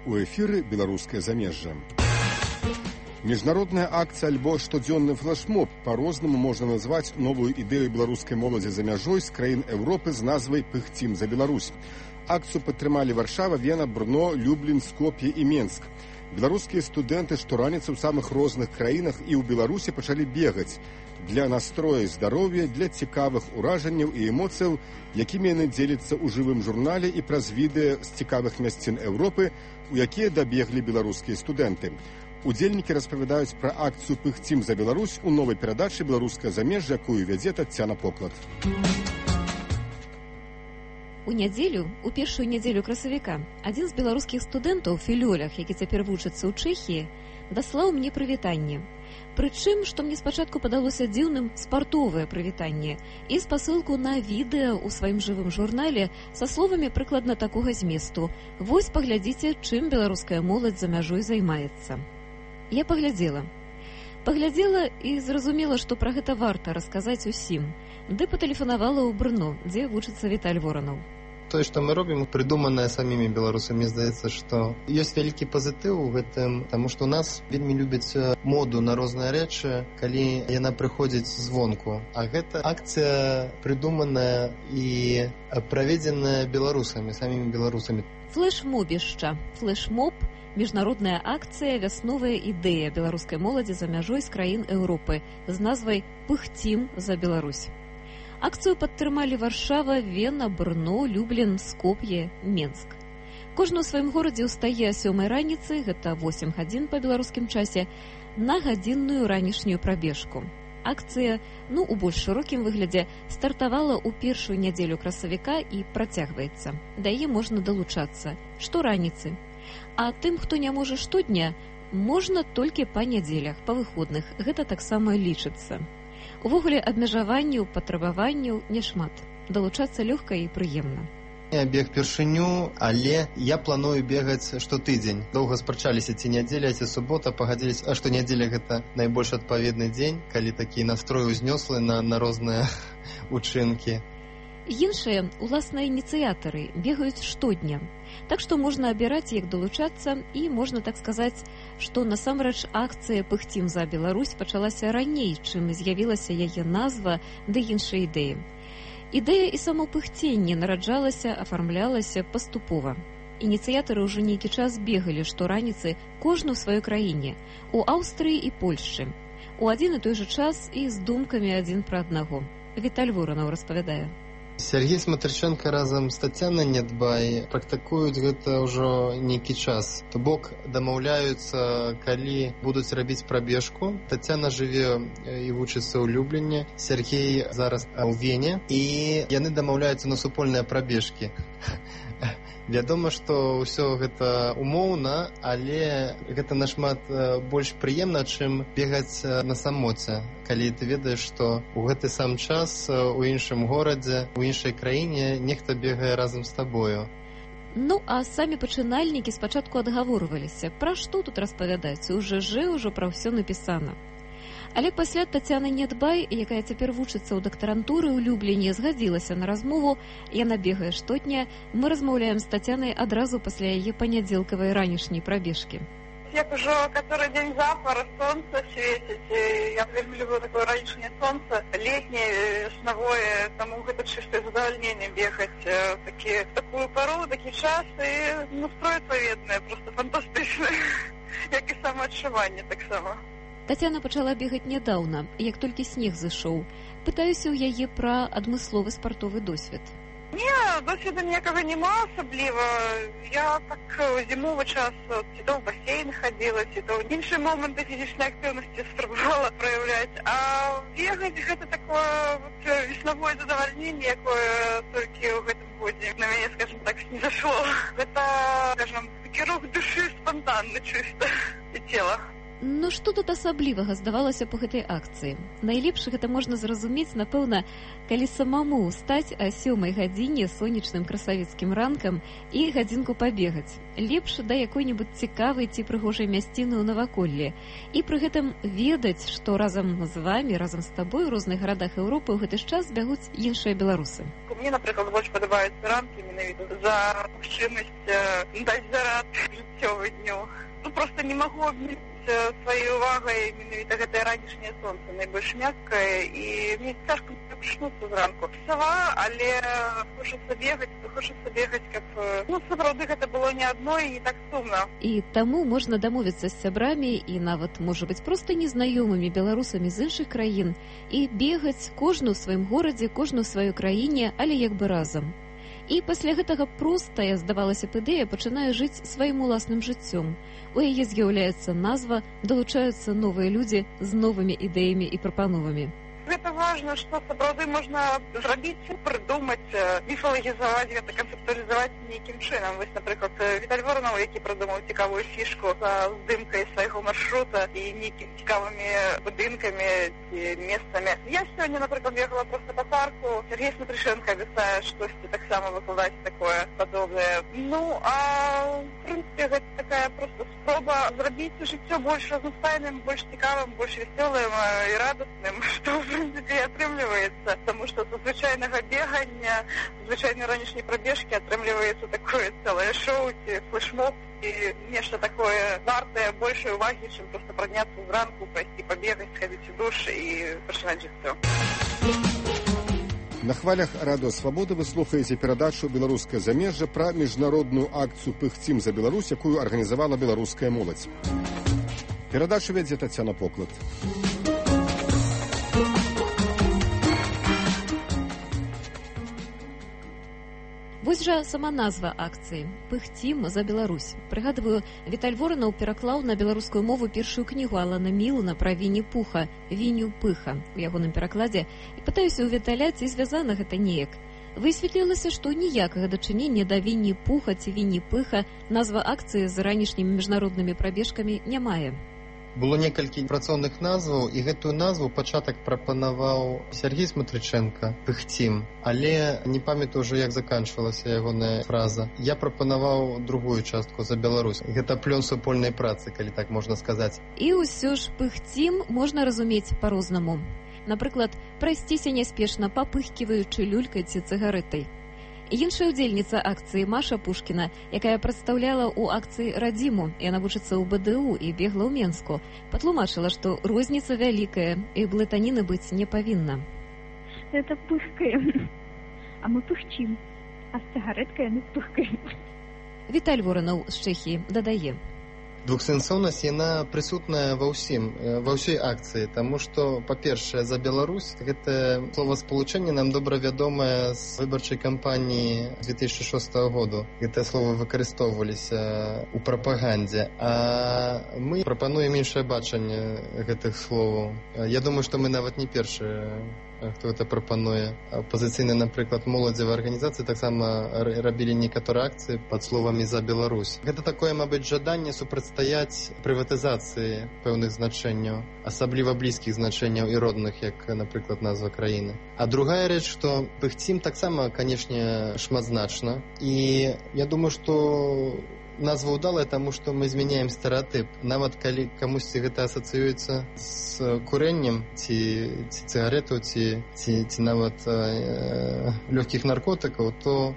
У эфіры беларускае замежжа. Міжнародная акцыя альбо штодзённы флэшмоб па-рознаму можна назваць новую ідэю беларускай моладзі за мяжой з краін Еўропы з назвай «Пыхцім за Беларусь». Акцыю падтрымалі Варшава, Вена, Брно, Люблін, Скоп'е і Менск. Беларускія студэнты штораніцы ў самых розных краінах і ў Беларусі пачалі бегаць для настроя здароўя, для цікавых уражанняў і эмоцыяў, якімі яны дзеляцца ў жывым журнале і праз відэа з цікавых мясцін Еўропы, у якія дабеглі беларускія студэнты. Удзельнікі распавядаюць пра акцыю «Пыхцім за Беларусь» у новай перадачы «Беларускае замежжа», якую вядзе Таццяна Поклад. У нядзелю, у першую нядзелю красавіка, адзін з беларускіх студэнтаў філёлях, які цяпер вучыцца ў Чэхіі, даслаў мне прывітанне. Прычым, што мне спачатку падалося дзіўным, спартовае прывітанне і спасылку на відэа ў сваім жывым журнале са словамі прыкладна такога зместу: «Вось паглядзіце, чым беларуская моладзь за мяжой займаецца». Я паглядзела і зразумела, што пра гэта варта расказаць усім. Ды патэлефанавала ў Брно, дзе вучыцца Віталь Воранаў. Тое, што мы робім, прыдуманае самімі беларусамі, здаецца, што ёсць вялікі пазітыў у гэтым, таму што ў нас вельмі любяць моду на розныя рэчы, калі яна прыходзіць звонку. А гэта акцыя прыдуманая і праведзеная беларусамі, самімі беларусамі. Флэшмобішча. Флэшмоб – міжнародная акцыя, вясновая ідэя беларускай моладзі за мяжой з краін Еўропы з назвай «Пыхцім за Беларусь». Акцыю падтрымалі Варшава, Вена, Брно, Люблін, Скоп'е, Менск. Кожны ў сваім горадзе ўстае о 7 раніцы, гэта 8 гадзін па беларускім часе, на гадзінную ранішнюю прабежку. Акцыя, у больш шырокім выглядзе, стартавала ў першую нядзелю красавіка і працягваецца. Да яе можна далучацца штораніцы. А тым, хто не можа штодня, можна толькі па нядзелях, па выходных. Гэта таксама лічыцца. Увогуле абмежаванняў, патрабаванняў няшмат. Далучацца лёгка і прыемна. Я бег першыню, але я планую бегаць штотыдзень. Доўга спрачаліся, ці нядзеля, ці субота, пагадзіліся, што нядзеля гэта найбольш адпаведны дзень, калі такі настрой узнёслы на розныя учынкі. Іншыя, уласна, ініцыятары бегаюць штодня. Так што можна абіраць, як далучацца, і можна так сказаць, што насамрэч акцыя «Пыхцім за Беларусь» пачалася раней, чым з'явілася яе назва ды іншыя ідэі. Ідэя і само пыхценне нараджалася, афармлялася паступова. Ініцыятары ўжо нейкі час бегалі штораніцы кожны ў сваёй краіне, у Аўстрыі і Польшчы. У адзін і той жа час і з думкамі адзін пра аднаго. Віталь Воранаў распавядае. Сергей Смотриченко разам з Таццянай Нядбай практыкуюць гэта ўжо нейкі час. То бок дамаўляюцца, калі будуць рабіць прабежку. Таццяна жыве і вучыцца ў Любліне, Сергей зараз у Вене, і яны дамаўляюцца на супольныя прабежкі. Вядома, што ўсё гэта умоўна, але гэта нашмат больш прыемна, чым бегаць на самоце, калі ты ведаеш, што ў гэты сам час у іншым горадзе, у іншай краіне нехта бегае разам з табою. А самі пачынальнікі спачатку адгаворваліся, пра што тут распавядаць, ўжо пра ўсё напісана. Але пасля Таццяна Нядбай, якая цяпер вучыцца ў дактарантуры ў Любліне, згадзілася на размову, яна бегае штодня, мы размаўляем з Таццянай адразу пасля яе панядзелкавай ранішняй прабежкі. Як ужо каторы дзень запар, сонца свеціць, я вельмі люблю такое ранішняе сонца, летняе, веснавое, таму гэта чыстае задавальненне бегаць такую пару, такі час, і настрой адпаведны, проста фантастычны, як і самаадчуванне таксама. Таццяна пачала бегаць нядаўна, як толькі снег зышоў. Пытаюся ў яе пра адмысловы спартовы досвед. Не, досведу ніякага няма асабліва. Я так зімовы час ці то ў басейн хадзіла, ці то іншыя моманты фізічнай актыўнасці спрабавала праяўляць. А бегаць гэта такое веснавое задавальненне, якое толькі ў гэтым годзе на мяне, скажем так, снізашло. Гэта, скажем, такі рух душы спантанны чыста і цела. Ну, што тут асаблівага здавалася па гэтай акцыі? Найлепш гэта можна зразумець, напэўна, калі самому ўстаць о 7 гадзіне сонечным красавіцкім ранкам і гадзінку пабегаць. Лепш да якой-небудзь цікавай ці прыгожай мясціны ў наваколлі. І пры гэтым ведаць, што разам з вамі, разам з табой у розных гарадах Еўропы ў гэты ж час бягуць іншыя беларусы. Мне, напрыклад, больш падабаюцца ранкі менавіта за магчымасць даць зарад жыццёвы дню. Просто не магу абмерыць сваёй увагай менавіта гэтае ранішняе сонца, найбольш мяккае, і мне цяжка прачнуцца зранку. Сава, але хочацца бегаць, каб сапраўды гэта было не адно і не так сумна. І таму можна дамовіцца з сябрамі і нават, можа быць, проста незнаёмымі беларусамі з іншых краін і бегаць кожны ў сваім горадзе, кожны ў сваёй краіне, але як бы разам. І пасля гэтага простая, здавалася б, ідэя пачынае жыць сваім уласным жыццём. У яе з'яўляецца назва, далучаюцца новыя людзі з новымі ідэямі і прапановамі. Гэта важна, што сапраўды можна зрабіць, прыдумаць, міфалагізаваць гэта, канцэптуалізаваць нейкім чынам. Вось, напрыклад, Віталь Воронаў, які прыдумаў цікавую фішку са здымкай свайго маршрута і нейкімі цікавымі будынкамі ці месцамі. Я сёння, напрыклад, бегала проста па парку. Сергей Смотрышенко абяцае штосьці таксама выкладаць такое падобнае. Ну, а в прынцыпе, гэта такая проста спроба зрабіць жыццё больш разнастайным, больш цікавым, больш весёлым і радасным, што в прынцыпе атрымліваецца, таму што са звычайнага бегання, звычайнай ранішняй прабежкі атрымліваецца такое цэлае шоу ці флешмоб і нешта такое вартае большай увагі, чым проста падняцца зранку, пайсці пабегаць, схадзіць у душ і пачынаць жыццё. На хвалях Радыё Свабода вы слухаеце перадачу «Беларускае замежжа» пра міжнародную акцыю «Пыхцім за Беларусь», якую арганізавала беларуская моладзь. Перадачу вядзе Тацяна Поклад. Вось жа сама назва акцыі «Пыхцім за Беларусь». Прыгадваю, Віталь Воранаў пераклаў на беларускую мову першую кнігу Алана Мілана пра Вінні-Пуха «Вінню-Пыха» у ягоным перакладзе і пытаюся ў Віталя, ці звязана гэта неяк. Высветлілася, што ніякага дачынення да Вінні-Пуха ці Вінні-Пыха назва акцыі з ранішнімі міжнароднымі прабежкамі не мае. Было некалькі працоўных назваў, і гэтую назву пачатак прапанаваў Сергей Смотрыченко «Пыхцім», але не памятаю ўжо, як заканчвалася ягоная фраза. Я прапанаваў другую частку «За Беларусь». Гэта плён супольнай працы, калі так можна сказаць. І ўсё ж «Пыхцім» можна разумець па-рознаму. Напрыклад, прайсціся няспешна, папыхківаючы люлькай ці цыгарэтай. Іншая ўдзельніца акцыі Маша Пушкіна, якая прадстаўляла ў акцыі радзіму, яна вучыцца ў БДУ і бегла ў Менску, патлумачыла, што розніца вялікая і блытаніны быць не павінна. Это пыхкаем, а мы пыхчим, а з цыгарэткай мы пыхкаем. Віталь Воранаў з Чэхіі дадае. Двухсэнсоўнасць, яна прысутная ва ўсёй акцыі, таму што, па-першае, за Беларусь гэтае словаспалучэнне нам добра вядомае з выбарчай кампаніі 2006 году. Гэтыя словы выкарыстоўваліся ў прапагандзе, а мы прапануем іншае бачанне гэтых словаў. Я думаю, што мы нават не першыя, хто гэта прапануе. Апазіцыйныя, напрыклад, моладзевыя арганізацыі таксама рабілі некаторыя акцыі пад словамі «За Беларусь». Гэта такое, мабыць, жаданне супрацьстаяць прыватызацыі пэўных значэнняў, асабліва блізкіх значэнняў і родных, як, напрыклад, назва краіны. А другая рэч, што «Пыхцім» таксама, канешне, шматзначна. І я думаю, што назва ўдалая, таму што мы змяняем стэрэатып. Нават калі камусьці гэта асацыюецца з курэннем, ці цыгарэтаў, ці нават лёгкіх наркотыкаў, то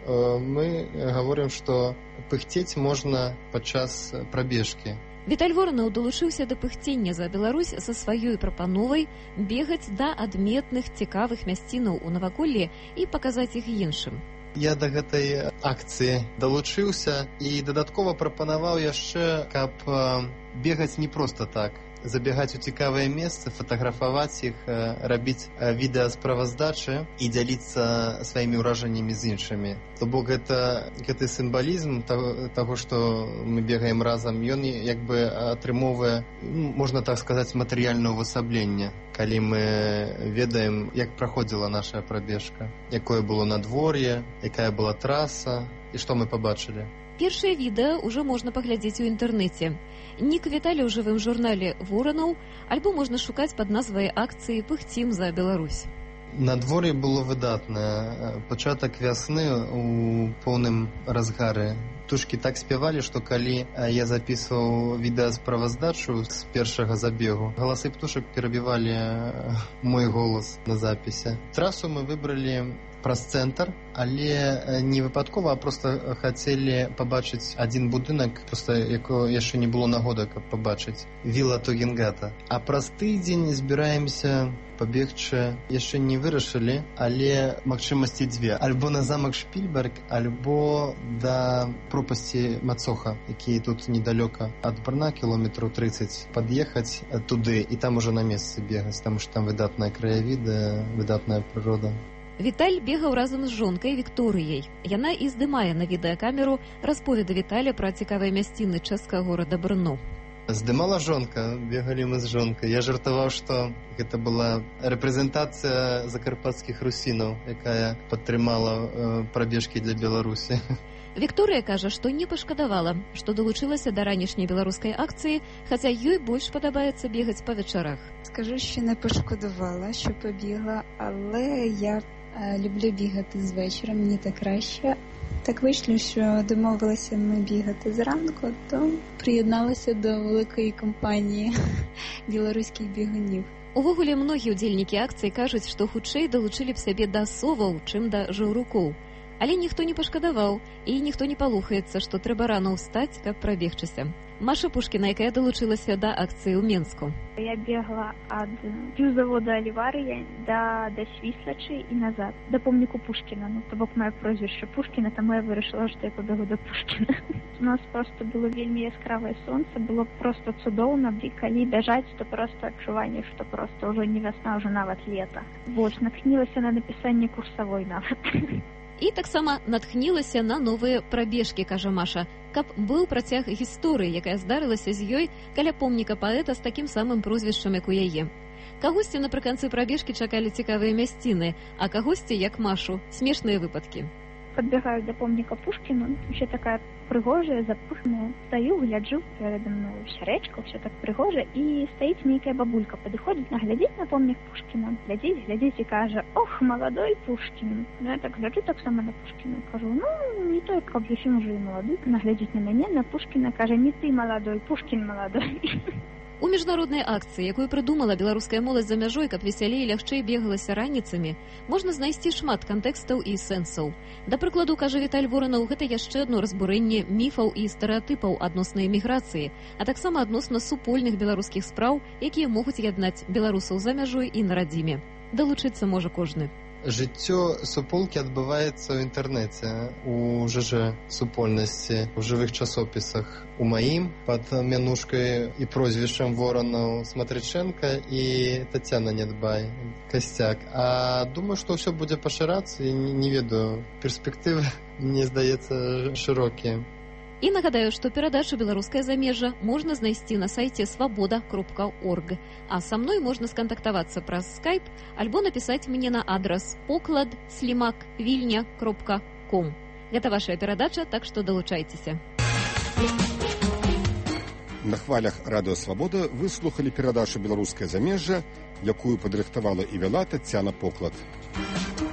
мы гаворым, што пыхцець можна падчас прабежкі. Віталь Воранаў далучыўся да пыхцення за Беларусь са сваёй прапановай бегаць да адметных цікавых мясцінаў у наваколлі і паказаць іх іншым. Я да гэтай акцыі далучыўся і дадаткова прапанаваў яшчэ, каб бегаць не проста так. Забегаць у цікавыя месцы, фатаграфаваць іх, рабіць відэасправаздачы і дзяліцца сваімі ўражаннямі з іншымі. То бок гэты сімвалізм таго, што мы бегаем разам, ён як бы атрымоўвае, можна так сказаць, матэрыяльнае ўвасабленне, калі мы ведаем, як праходзіла наша прабежка, якое было надвор'е, якая была траса і што мы пабачылі. Першае відэа ўжо можна паглядзець у інтэрнэце. Нік Віталій у жывым журнале «Воранаў», альбо можна шукаць пад назвай акцыі «Пыхцім за Беларусь». Надвор'е было выдатнае. Пачатак вясны у поўным разгары. Птушкі так спявалі, што калі я запісваў відэасправаздачу з першага забегу, галасы птушак перабівалі мой голас на запісе. Трасу мы выбралі праз цэнтр, але не выпадкова, а проста хацелі пабачыць адзін будынак, проста якога яшчэ не было нагоды, каб пабачыць, віла Тугенгата. А праз тыдзень збіраемся пабегчы, яшчэ не вырашылі, але магчымасці дзве. Альбо на замак Шпільберг, альбо да пропасці Мацоха, які тут недалёка ад Брна, кілометраў 30, пад'ехаць туды і там ужо на месцы бегаць, таму што там выдатныя краявіды, выдатная прырода. Віталь бегаў разам з жонкай Вікторыяй. Яна і здымае на відэакамеру расповеды Віталя пра цікавыя мясціны чэшскага горада Брно. Здымала жонка, бегалі мы з жонкай. Я жартаваў, што гэта была рэпрэзентацыя закарпатскіх русінаў, якая падтрымала прабежкі для Беларусі. Вікторыя кажа, што не пашкадавала, што далучылася да ранішняй беларускай акцыі, хаця ёй больш падабається бегаць па вечарах. Скажу, що не пошкодувала, що побігла, але я люблю бігати з вечора, мені так краще. Так вийшло, що домовилися ми бігати зранку, то приєдналася до великої компанії білоруських бігунів. Увогуле, многія ўдзельнікі акцыі кажуць, што хутчэй далучылі б сябе да соваў, чым да жаўрукоў. Але ніхто не пашкадаваў, і ніхто не палухаецца, што трэба рано ўстаць, каб прабегчыся. Маша Пушкіна, якая далучылася да акцыі ў Менску. Я бегла ад півзавода Аліварыя да Свіслачы і назад, да помніку Пушкіна. Ну, то бок моє прозвішча Пушкіна, таму я вырашыла, што я пабегу да Пушкіна. У нас просто было вельмі яскравае сонца, было просто цудоўна, і калі бяжаць, то просто адчуванне, што просто ўжо не вясна, ўжо нават лета. Вось, натхнілася на напісанне курсавой нават. І таксама натхнілася на новыя прабежкі, кажа Маша, каб быў працяг гісторыі, якая здарылася з ёй каля помніка паэта з такім самым прозвішчам, як у яе. Кагосьці напрыканцы прабежкі чакалі цікавыя мясціны, а кагосьці, як Машу, смешныя выпадкі. Подбегаю до помника Пушкину, еще такая пригожая, запыханная. Стою, гляджу, передо мной вся речка, все так пригоже, и стоит некая бабулька, подходит, наглядеть на помник Пушкина, глядеть и каже: ох, молодой Пушкин. Ну, я так гляджу так само на Пушкина, кажу: ну, не той, как зусім уже и молодой. Наглядеть на меня, на Пушкина, каже: не ты молодой, Пушкин молодой. У міжнароднай акцыі, якую прыдумала беларуская моладзь за мяжой, каб весялей і лягчэй бегалася раніцамі, можна знайсці шмат кантэкстаў і сэнсаў. Да прыкладу, кажа Віталь Воранаў, гэта яшчэ адно разбурэнне міфаў і стэрэатыпаў адносна эміграцыі, а таксама адносна супольных беларускіх спраў, якія могуць яднаць беларусаў за мяжой і на радзіме. Далучыцца можа кожны. Жыццё суполкі адбываецца ў інтэрнэце, у ЖЖ супольнасці, у жывых часопісах. У маім пад мянушкай і прозвішчам Воранаў Сматрычэнка і Тацяна Нядбай, Касцяк. А думаю, што ўсё будзе пашырацца, і не ведаю, перспектывы, мне здаецца, шырокія. І нагадаю, што перадачу «Беларускае замежжа» можна знайсці на сайце свабода.орг. А са мной можна скантактавацца праз скайп альбо напісаць мне на адрас poklad@vilnya.com. Гэта вашая перадача, так што далучайцеся. На хвалях радыё «Свабода» вы слухалі перадачу «Беларускае замежжа», якую падрыхтавала і вяла Тацяна Поклад.